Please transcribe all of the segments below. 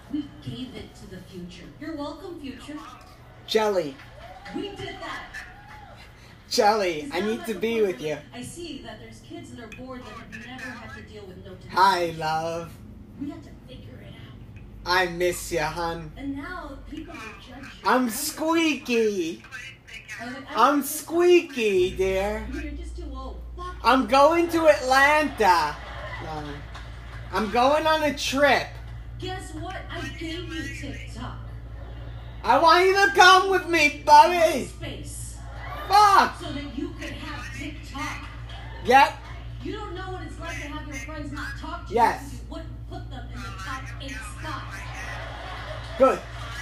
We gave it to the future. You're welcome, future. Jelly. We did that. Jelly, I need to be with you. I see that there's kids that are bored that have never had to deal with no today. Hi, love. We had to figure it out. I miss you, hun. And now people will judge you. I'm squeaky. I'm squeaky, dear. You're just too old. I'm going to Atlanta. I'm going on a trip. Guess what? I gave you TikTok. I want you to come with me, buddy. Space. Fuck. So that you could have TikTok. Yep. You don't know what it's like to have your friends not talk to you. Yes. Because you wouldn't put them in the top 8 spots. Good.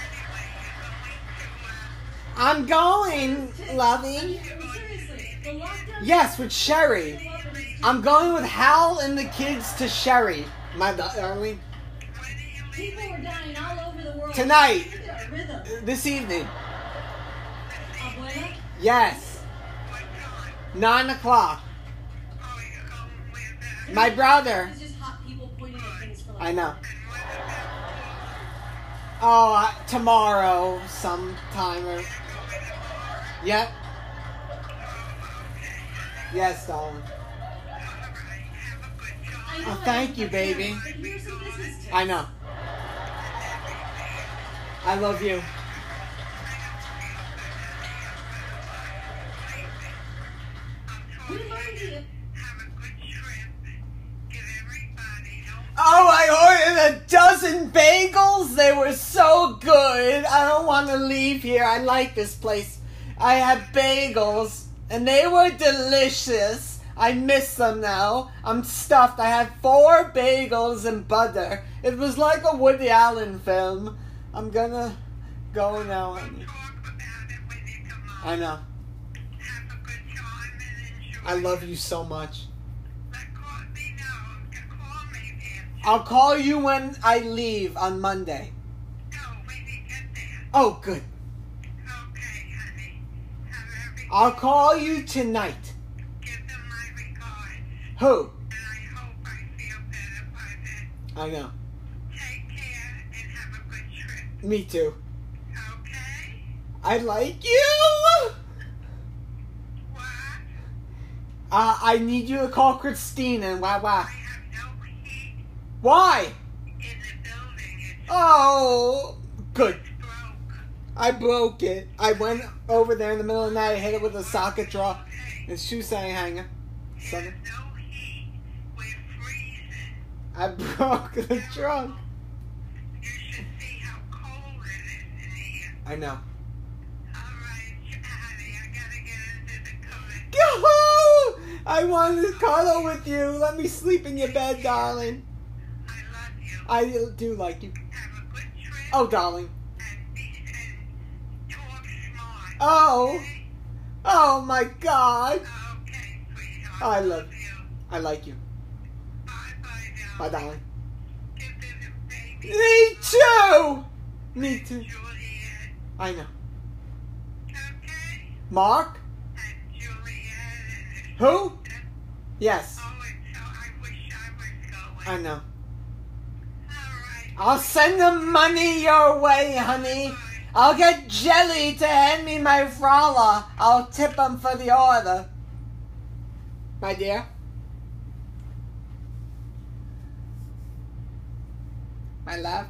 I'm going, lovey. Seriously, the lockdown. Yes, with Sherry. I'm going with Hal and the kids to Sherry, my darling. People were dying all over the world. Tonight. Look at our rhythm. This evening. Abuela? Yes. 9 o'clock. My brother. It's just hot people pointing at things for like. I know. Oh, tomorrow sometime. Yep. Yes, darling. Oh, thank you, baby. But here's some business tips. I know. I love you. We learned the Oh, I ordered a dozen bagels. They were so good. I don't want to leave here. I like this place. I had bagels, and they were delicious. I miss them now. I'm stuffed. I had 4 bagels and butter. It was like a Woody Allen film. I'm gonna go now, honey. I know. I love you so much. I'll call you when I leave on Monday. Oh, good. I'll call you tonight. Who? I know. Take care and have a good trip. Me too. Okay? I like you. What? I need you to call Christine and wah. I have no heat Why? in the building. It's Oh, good. broke. I broke it. I went over there in the middle of the night, hit it with a socket draw Okay. and shoe sign hanger. There's Something. no heat. We're freezing. I broke the trunk. You should see how cold it is in here. I know. All right, honey, I gotta get into the cupboard. Yo! I want to cuddle with you. Let me sleep in your bed, darling. I love you. I do like you. Have a good trip. Oh, darling. And talk smart. Oh. Okay? Oh, my God. Okay, sweetheart. I love you. I like you. Bye-bye now. Bye, darling. Give them the baby. Me too. Me too. Juliet. I know. Okay? Mark? And Juliet. Who? Yes. Oh, and so I wish I was going. I know. All right. I'll send the money your way, honey. I'll get Jelly to hand me my fralla. I'll tip him for the order. My dear. My love.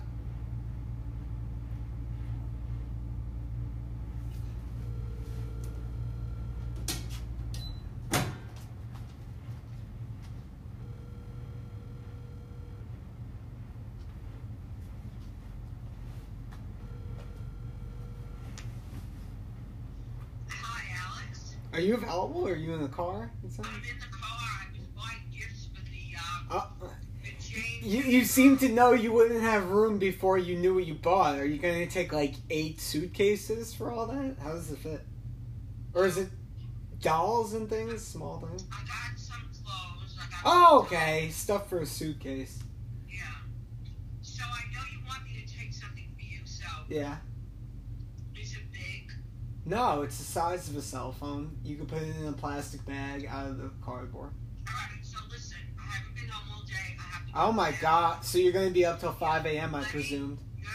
Hi, Alex. Are you available? Are you in the car? I'm in the car. I was buying gifts for the Uh, James. you seem to know you wouldn't have room before you knew what you bought. Are you going to take like 8 suitcases for all that? How does it fit? Or is it dolls and things? Small things? I got some clothes. I got Oh, okay. Stuff for a suitcase. Yeah. So I know you want me to take something for you, so Yeah. is it big? No, it's the size of a cell phone. You can put it in a plastic bag out of the cardboard. Alright, so listen, I haven't been home all day. I have to Oh go my to bed. God. So you're going to be up till 5 a.m. I presumed. Yeah,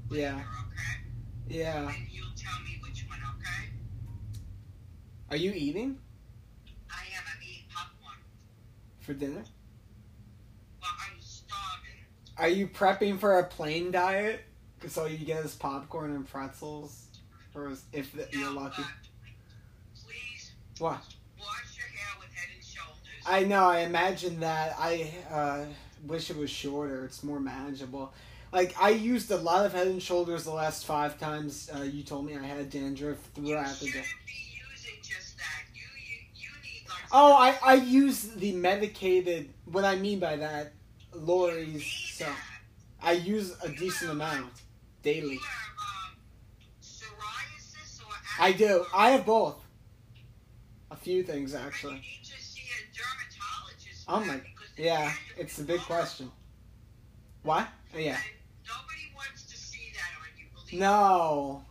Yeah. later, okay? Yeah. And you'll tell me which one, okay? Are you eating I am. I'm eating popcorn. for dinner? Well, I'm starving. Are you prepping for a plain diet? Because all you get is popcorn and pretzels? Or if you're No, lucky? please What? wash your hair with Head and Shoulders. I know, I imagine that. I wish it was shorter. It's more manageable. Like, I used a lot of Head and Shoulders the last 5 times you told me I had dandruff throughout the You day. shouldn't be using just that. You need like. Oh, I use the medicated, what I mean by that, Lori's, so I use a decent amount daily. You have psoriasis or I acne? do. I have both. A few things, You actually. need to see a dermatologist. Oh for my, that, because the yeah, dandruff it's a is big horrible. question. What? Oh, yeah. And nobody wants to see that on you, believe me. No.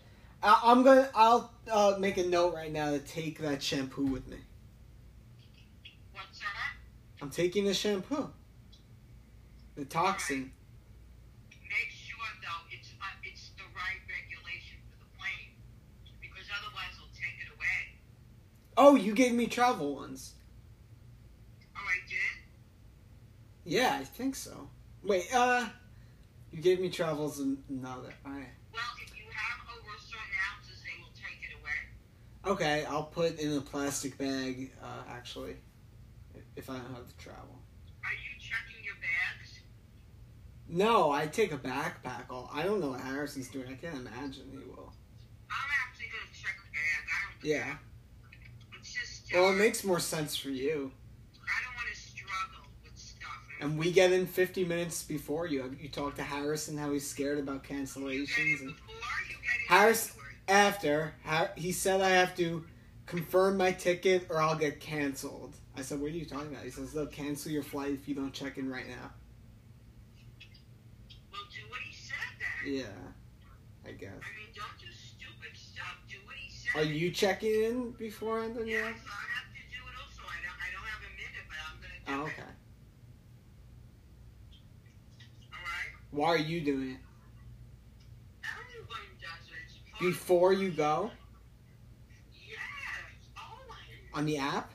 I'll make a note right now to take that shampoo with me. What's that? I'm taking the shampoo. The toxin. Make sure though it's the right regulation for the plane, because otherwise they'll take it away. Oh, you gave me travel ones. Oh, I did? Yeah, I think so. Wait, you gave me travels another. Alright. Well, if you have over certain ounces, they will take it away. Okay, I'll put in a plastic bag, actually, if I don't have to travel. Are you checking your bags? No, I take a backpack. I don't know what Harrison's doing. I can't imagine he will. I'm actually gonna check the bag. I don't Yeah. care. It's just Well, it makes more sense for you. I don't want to struggle with stuff. And we get in 50 minutes before you. You talk to Harrison how he's scared about You get cancellations. it And before, you get it Harris- afterward. he said I have to confirm my ticket or I'll get canceled. I said, what are you talking about? He says, they'll cancel your flight if you don't check in right now. Well, do what he said then. Yeah, I guess. I mean, don't do stupid stuff. Do what he said. Are you checking in beforehand? Then Yes, I yeah? have to do it also. I don't have a minute, but I'm gonna do Oh, it. okay. All right. Why are you doing it? Everyone does it. It's part Before of- you go? Yes, always. On the app?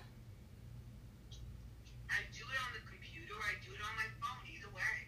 I do it on the computer. I do it on my phone. Either way.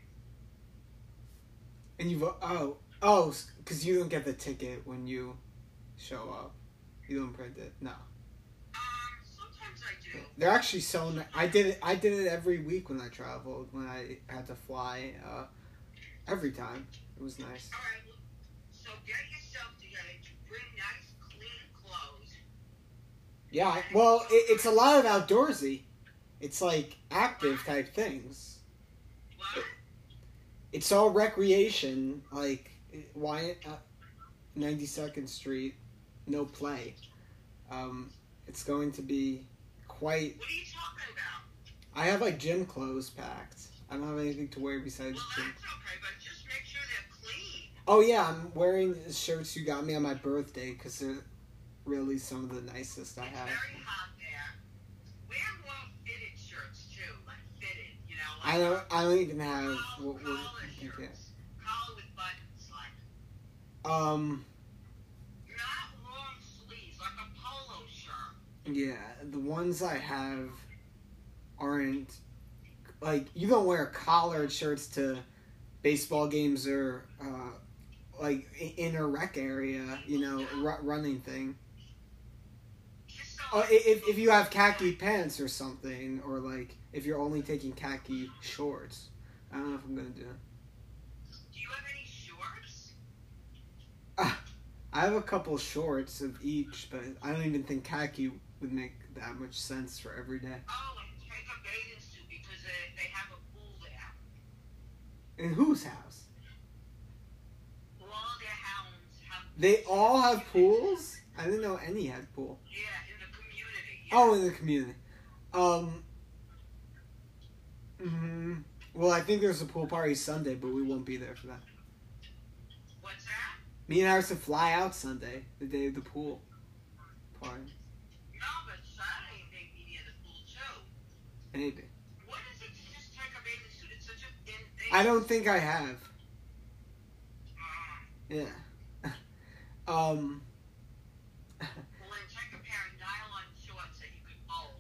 And because you don't get the ticket when you show up. You don't print it. No. Sometimes I do. They're actually so I did it every week when I traveled, when I had to fly, every time. It was nice. All right. So get yourself together. Bring nice, clean clothes. Yeah, well, it's a lot of outdoorsy. It's like active type things. What? It's all recreation, like Wyatt, 92nd Street, no play. It's going to be quite. What are you talking about? I have like gym clothes packed. I don't have anything to wear besides Well, gym. that's okay, but just make sure they're clean. Oh yeah, I'm wearing the shirts you got me on my birthday because they're really some of the nicest I It's have. very hot there. Wear more fitted shirts too, like fitted, you know. I Like don't even have. collar Yeah. shirts. Collar with buttons, like not long sleeves, like a polo shirt. Yeah, the ones I have aren't like you don't wear collared shirts to baseball games or like in a rec area, you know, running thing. Just so If you have khaki pants or something, or like if you're only taking khaki shorts, I don't know if I'm gonna do it. Do you have any shorts? I have a couple shorts of each, but I don't even think khaki would make that much sense for every day. Oh, and take a bathing suit because they have a pool there. In whose house? All their hounds have. They all have pools? I didn't know any had pool. Yeah, in the community. Yeah. Oh, in the community. Well, I think there's a pool party Sunday, but we won't be there for that. What's that? Me and Harrison fly out Sunday, the day of the pool party. No, but Saturday may be near the pool too. Maybe. What is it to just take a bathing suit? It's such a thin thing. I don't think I have. Yeah. Well, then check a pair of nylon shorts that you could fold.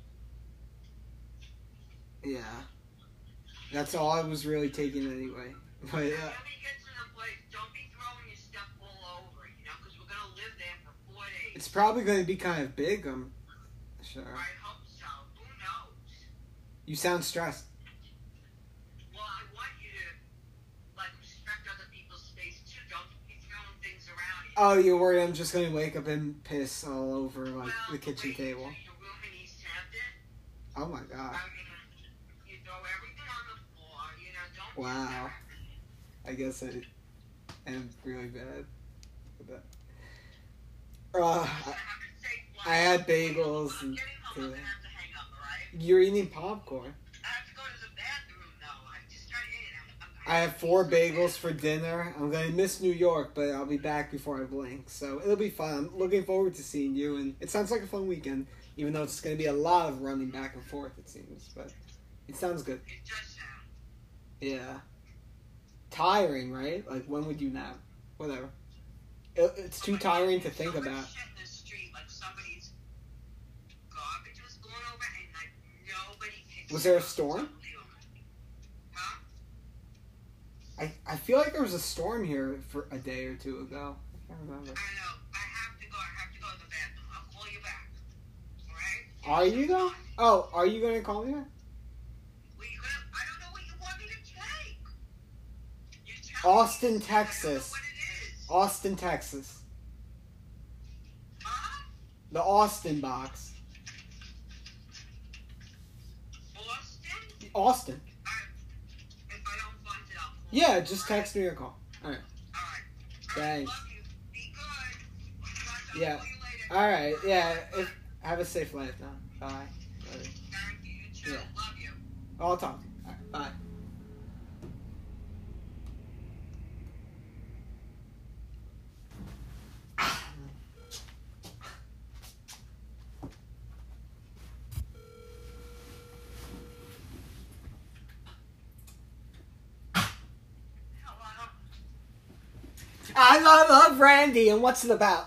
Yeah. That's all I was really taking anyway. But When you get to the place, don't be throwing your stuff all over, because we're going to live there for 4 days. it's probably going to be kind of big, I'm sure. I hope so. Who knows? You sound stressed. Well, I want you to, respect other people's space, too. Don't be throwing things around. Oh, you're worried I'm just going to wake up and piss all over, Well, the kitchen the way you table. do your room in East Hampton, Oh, my God. I mean, you throw everything on the floor, don't Wow. do that. I guess I am really bad with that. I had bagels I'm and getting home, I'm too. going to have to hang up, alright? You're eating popcorn. I have to go to the bathroom, though. I just tried to eat. I have 4 bagels for dinner. I'm going to miss New York, but I'll be back before I blink. So it'll be fun. I'm looking forward to seeing you, and it sounds like a fun weekend, even though it's going to be a lot of running back and forth, it seems. But it sounds good. It does sound. Yeah. Tiring, right? Like, when would you nap? Whatever. It's too tiring to think So much about. shit in the street, somebody's garbage was blown over, and nobody picked Was there a it up. storm? Huh? I feel like there was a storm here for a day or two ago. I can't remember. I know. I have to go to the bathroom. I'll call you back. Alright? Are you though? Oh, are you going to call me back? I don't know what you want me to take. You tell Austin, me. Texas. I don't know what it is. Austin, Texas. Huh? The Austin box. Boston? Austin. If I don't find it, I'll call Yeah, you, just alright? text me or call. Alright. Alright. Thanks. Love you. Be good. I'll Yeah. call you later. Alright, yeah. Have a safe life now. Bye. Later. Thank you. You too. Yeah. Love you. I'll talk to you. Alright, bye. Hello? I love Randy, and what's it about?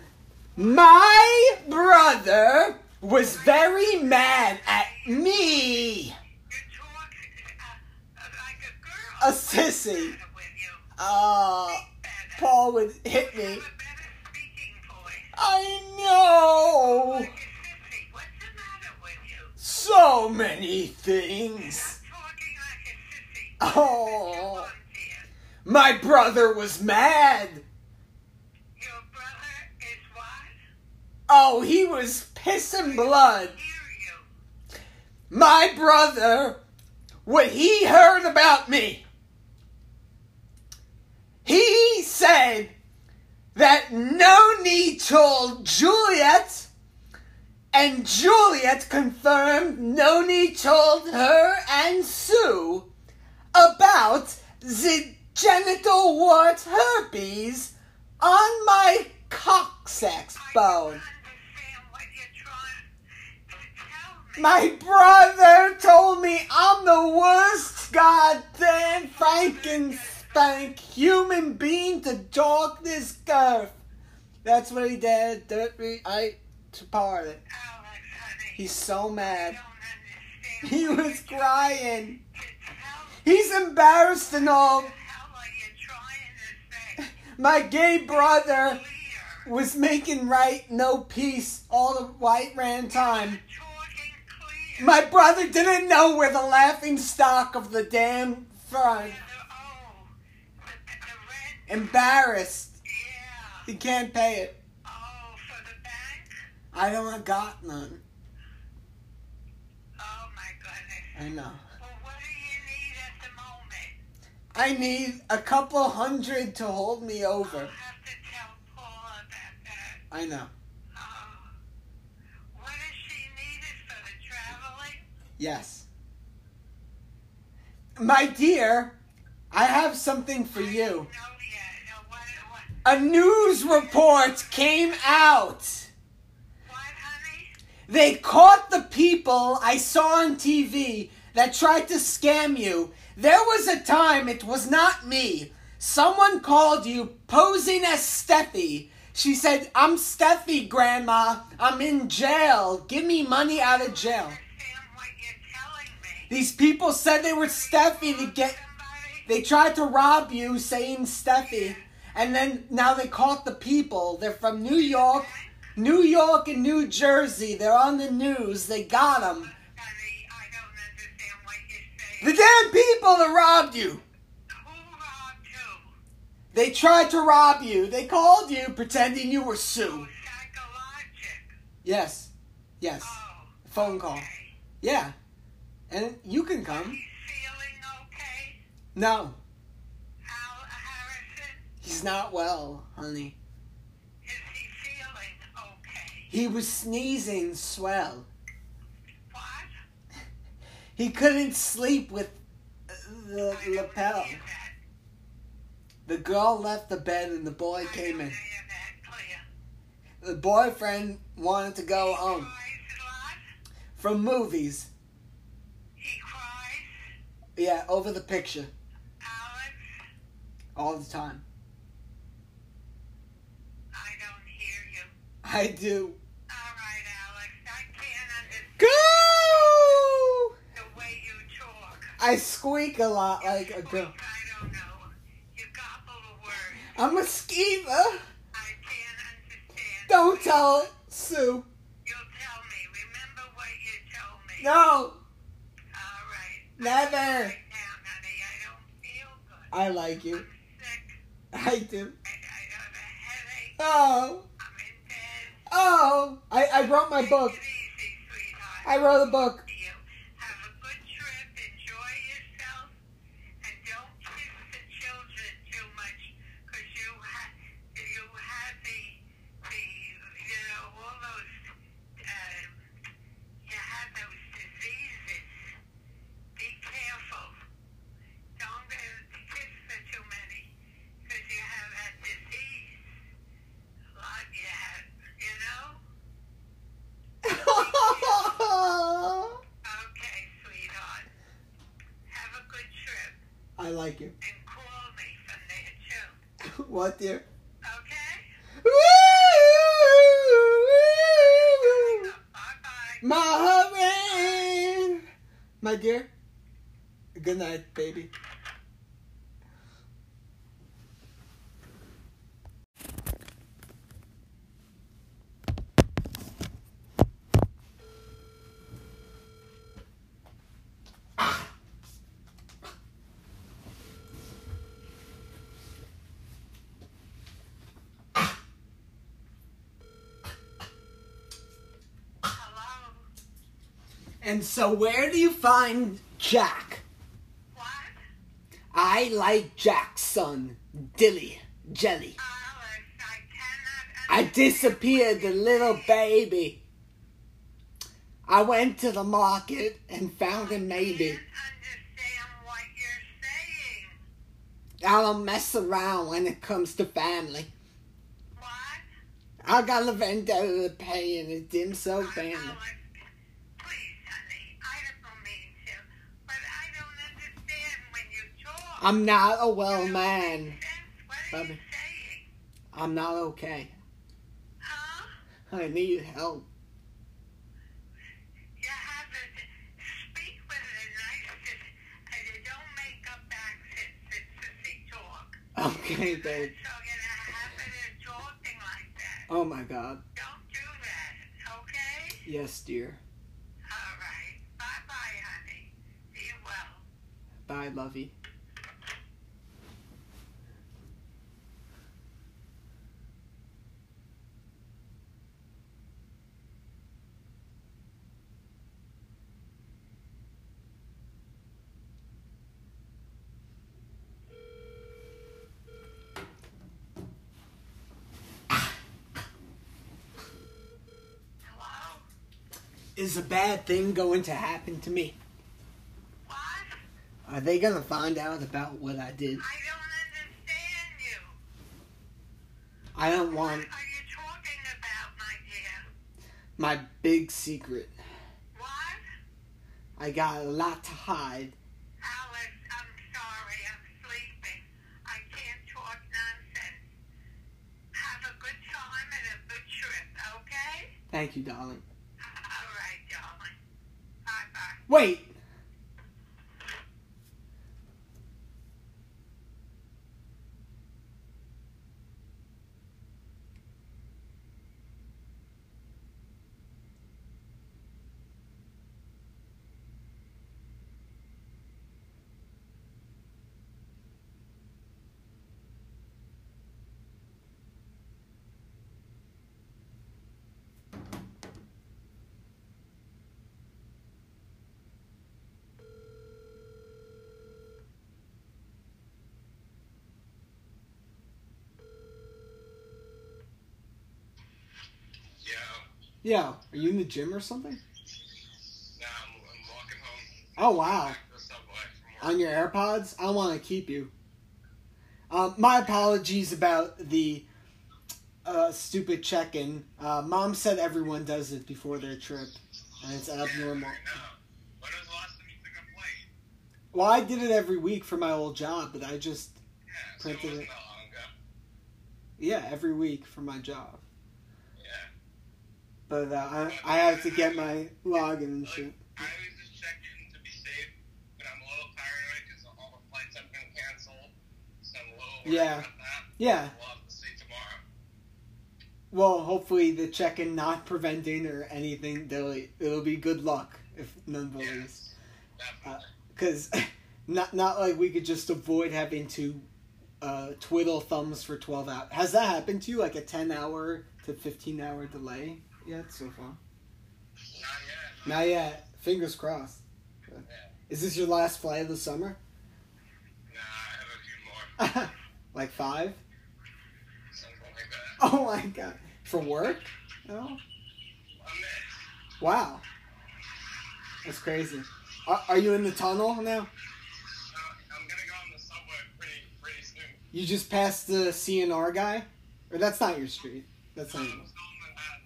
My brother was very mad at me. You're talking like a girl. A sissy. With you. Paul would hit me. You have a better speaking voice. I know. Like a sissy. What's the matter with you? So many things. Stop talking like a sissy. Oh. What is it My brother was mad. Your brother is what? Oh, he was pissing blood. Hear you. My brother, what he heard about me, he said that Noni told Juliet, and Juliet confirmed Noni told her and Sue about the genital wart herpes on my coccyx bone. I understand what you're trying to tell me. My brother told me I'm the worst goddamn Frankenstein human being to talk this girth. That's what he did. I part it. Alex, honey. He's so I mad. don't understand. He what was you're crying. trying to tell me. He's embarrassed and all. What the hell are you trying to say? My gay brother Clear. was making right no peace all the white ran time. You're talking clear. My brother didn't know we're the laughing stock of the damn front. Oh, the rent. Embarrassed. Yeah. He can't pay it. Oh, for the bank? I don't got none. Oh, my goodness. I know. Well, what do you need at the moment? I need a couple hundred to hold me I'll over. have to tell Paula about that. I know. Oh. What does she need it for the traveling? Yes. My dear, I have something for I don't you. know yet. No, what? A news report came out. What, honey? They caught the people I saw on TV that tried to scam you. There was a time, it was not me, Someone called you posing as Steffi. She said, I'm Steffi, Grandma. I'm in jail. Give me money out of jail. Understand what you're telling me? These people said they were Steffi to get... Somebody? They tried to rob you saying Steffi. And then now they caught the people. They're from New York and New Jersey. They're on the news. They got them. Honey, I don't understand what you're The saying. damn people that robbed you. Who robbed who? They tried to rob you. They called you pretending you were Sue. Psychologic. Yes. Oh. Phone call. Okay. Yeah. And you can come. He's feeling okay? No. Al Harrison? He's not well, honey. Is he feeling okay? He was sneezing swell. What? He couldn't sleep with the I don't lapel. hear that. The girl left the bed and the boy came I in. don't hear that clear. The boyfriend wanted to go He home cries a lot? from movies. He cries? Yeah, over the picture Alex? all the time. I don't hear you. I do. All right, Alex. I can't understand Go! the way you talk. I squeak a lot like a Squeak, girl. I don't know. You gobble a word. I'm a skeever. I can't understand. Don't tell Sue. You'll tell me. Remember what you told me. No, All right. never. Right now, honey, I don't feel good. I like you. I'm sick. I do. I have a headache. Oh, I'm in bed. oh. I wrote my book. Take it easy, sweetheart. I wrote a book. You have a good trip. Enjoy yourself. And don't kiss the children too much. Because you had the, all those, you had those diseases. Be careful. Don't kiss for too many. Because you have that disease. A lot you have, you know? Okay, sweetheart. Have a good trip. I like you. And call me from there, too. What, dear? Okay? Woo! Bye-bye. Maureen! My dear, good night, baby. Hello? And so where do you find Jack? What? I like Jack's son, Dilly, Jelly. Alex, I cannot I understand disappeared, what the you're little saying. baby. I went to the market and found him maybe. I can't understand what you're saying. I don't mess around when it comes to family. What? I got a vendetta to pay and it didn't so family. Alex, please, honey, I don't mean to, but I don't understand when you talk. I'm not a well You don't man. make sense. What are you Baby. saying? I'm not okay. Huh? I need help. You have to speak with a nice, and you don't make up accents. It's sissy talk. Okay, babe. So you're gonna have it talking like that. Oh my God. Don't do that, okay? Yes, dear. All right. Bye-bye, honey. Be well. Bye, lovey. Hello? Is a bad thing going to happen to me? What? Are they gonna find out about what I did? I don't understand you. I don't What want are you talking about, my dear? my big secret. What? I got a lot to hide. Alex, I'm sorry. I'm sleeping. I can't Thank you, darling. All right, darling. Bye-bye. Wait. Yo, are you in the gym or something? Nah, I'm walking home. Oh, wow. Back to the subway from work. On your AirPods? I want to keep you. My apologies about the stupid check-in. Mom said everyone does it before their trip, and it's abnormal. I know. When was the last time you took a flight? Well, I did it every week for my old job, but I just Yeah, so printed it wasn't it. that long ago. Yeah, every week for my job. Yeah. But I have to get my login and shit. I always just check in to be safe, but I'm a little paranoid because all the flights have been canceled, so I'm a little worried Yeah. about that. Yeah. We'll have to see tomorrow. Well, hopefully the check-in not preventing or anything, it'll be good luck if none believes. Yes, definitely. Because not like we could just avoid having to twiddle thumbs for 12 hours. Has that happened to you? Like a 10-hour to 15-hour delay yet so far? Not yet. Not yet. Fingers crossed. Yeah. Is this your last flight of the summer? Nah, I have a few more. Like 5? Something like that. Oh my god. For work? No? A mix. Wow. That's crazy. Are you in the tunnel now? I'm gonna go on the subway pretty soon. You just passed the CNR guy? Or that's not your street. That's not I'm yours. still in Manhattan.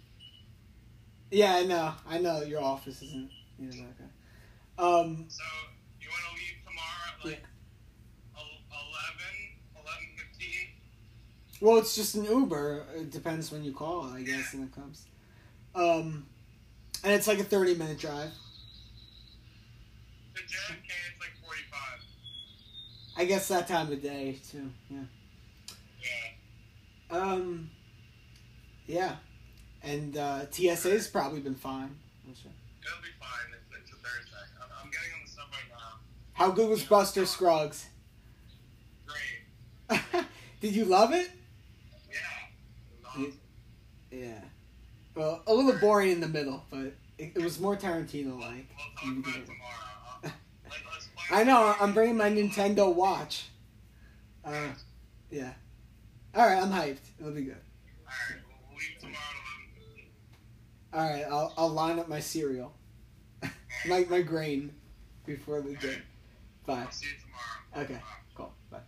Yeah, I know your office isn't that guy. So, you want to leave tomorrow at like 11:15? Well, it's just an Uber. It depends when you call, I guess, and it comes. And it's like a 30-minute drive. To JFK, it's like 45. I guess that time of day, too. Yeah. Yeah. Yeah. And TSA's probably been fine. I'm sure. It'll be fine. It's a Thursday. I'm getting on the subway now. How good was Buster Scruggs? Great. Did you love it? Yeah. Awesome. Yeah. Well, a little boring in the middle, but it was more Tarantino-like. We'll talk about it tomorrow. Let's play. I know, I'm bringing my Nintendo Watch. Yeah. Alright, I'm hyped. It'll be good. Alright, we'll leave tomorrow at 11:15. Alright, I'll line up my cereal. my grain before the day. Bye. I'll see you tomorrow. Okay, Bye. cool. Bye.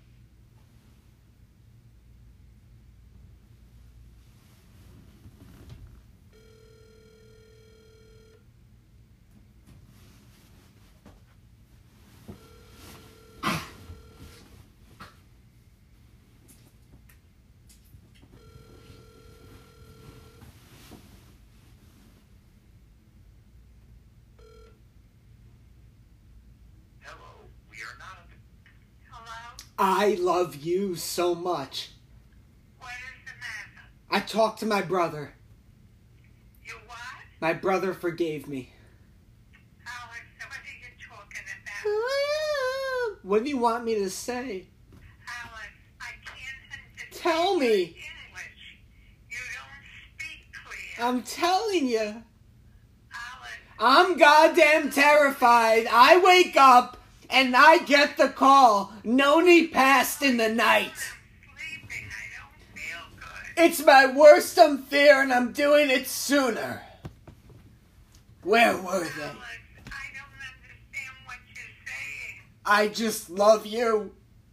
Hello, we are not. Hello? I love you so much. What is the matter? I talked to my brother. You what? My brother forgave me. Alex, what are you talking about? What do you want me to say? Alex, I can't understand Tell me. English. You don't speak clear. I'm telling you. Alex, I'm goddamn terrified. I wake up and I get the call. Noni passed in the night. I'm sleeping. I don't feel good. It's my worst fear and I'm doing it sooner. Where were they? Alex, I don't understand what you're saying. I just love you.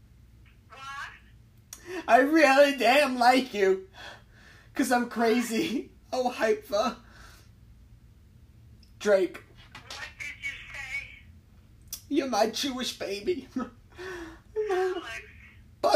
What? I really damn like you. 'Cause I'm crazy. Oh, Hypha. Drake, What did you say? you're my Jewish baby. Alex,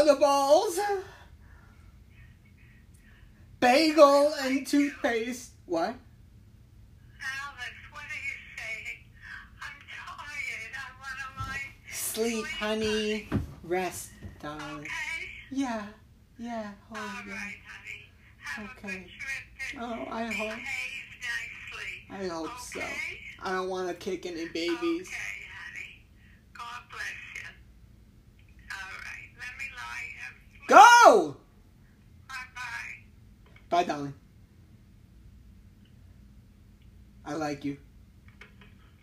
Butterballs. Bagel and toothpaste. What? Alice, what are you saying? I'm tired. I want to lie. Sleep, honey. Rest, darling. Okay? Yeah. Yeah. All Oh, right, yeah. honey. Have a Okay. good trip and Oh, I hope. behave nicely. I hope so. Okay? I don't want to kick any babies. Okay, honey. God bless you. All right. Let me lie. Have sleep. Go! Bye-bye. Bye, darling. I like you.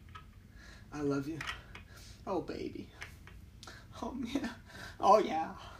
I love you. Oh, baby. Oh, yeah. Oh, yeah.